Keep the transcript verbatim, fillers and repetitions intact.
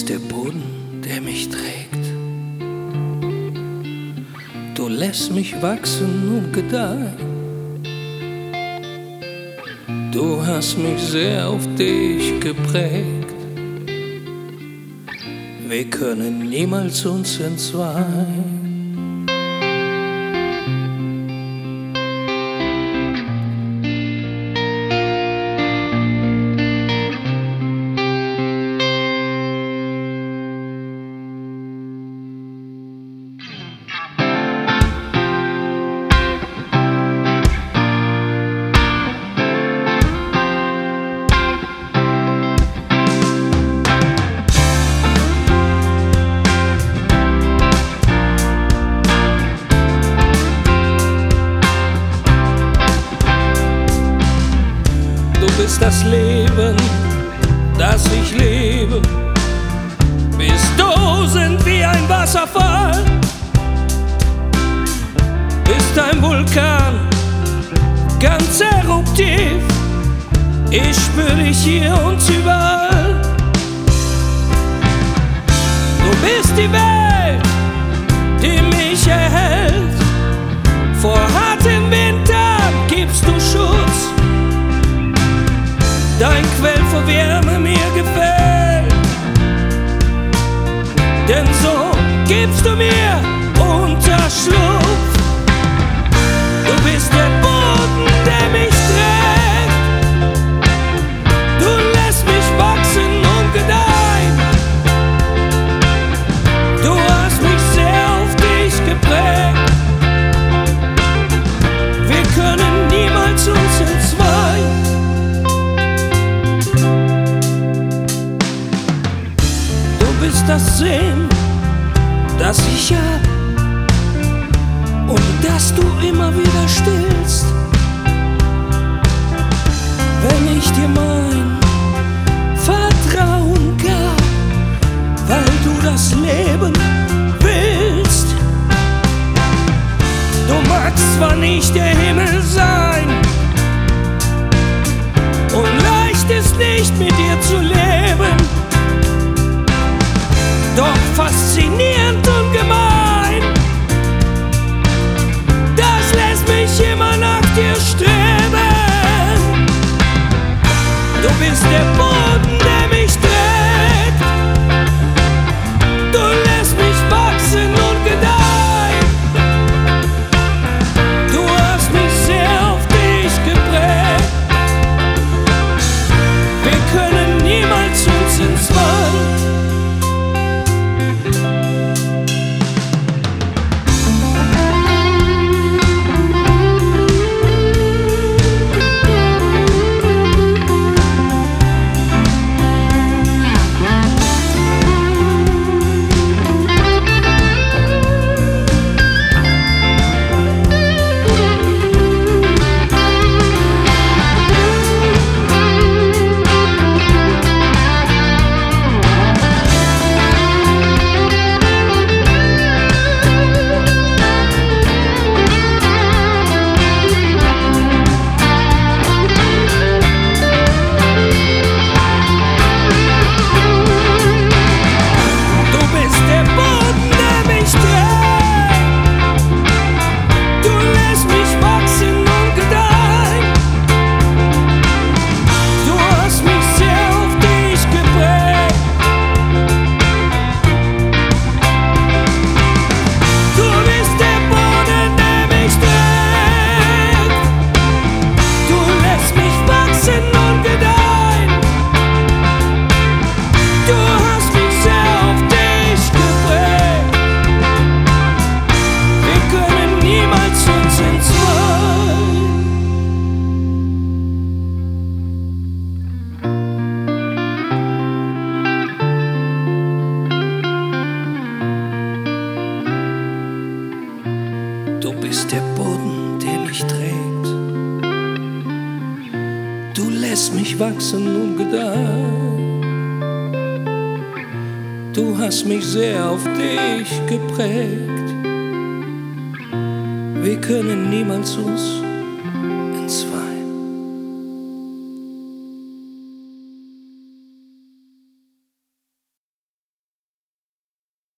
bist der Boden, der mich trägt. Du lässt mich wachsen und gedeihen. Du hast mich sehr auf dich geprägt. Wir können niemals uns entzweien. Du bist das Leben, das ich lebe. Bist du sind wie ein Wasserfall. Bist ein Vulkan, ganz eruptiv. Ich spür dich hier und überall. Du bist die Welt, die mich erhält. Vor harten Wintern gibst du Schutz. Dein Quell vor Wärme mir gefällt, denn so gibst du mir Unterschlupf. Du bist der Boden, der mich trägt. Du lässt mich wachsen und gedeihen. Du hast mich sehr auf dich geprägt. Wir können niemals uns entzweien. Du bist das Sehen, das ich hab und das du immer wieder stillst. Wenn ich dir mein Vertrauen gab, weil du das Leben willst. Du magst zwar nicht der Himmel sein und leicht ist nicht mit dir zu leben, doch faszinierend und gemein. Das lässt mich immer nach dir streben. Du bist der Boden, der mich trägt. Du lässt mich wachsen und gedeihen. Du hast mich sehr auf dich geprägt. Wir können niemals uns entzweien. Du bist der Boden, der mich trägt. Du lässt mich wachsen und gedeihen. Du hast mich sehr auf dich geprägt. Wir können niemals uns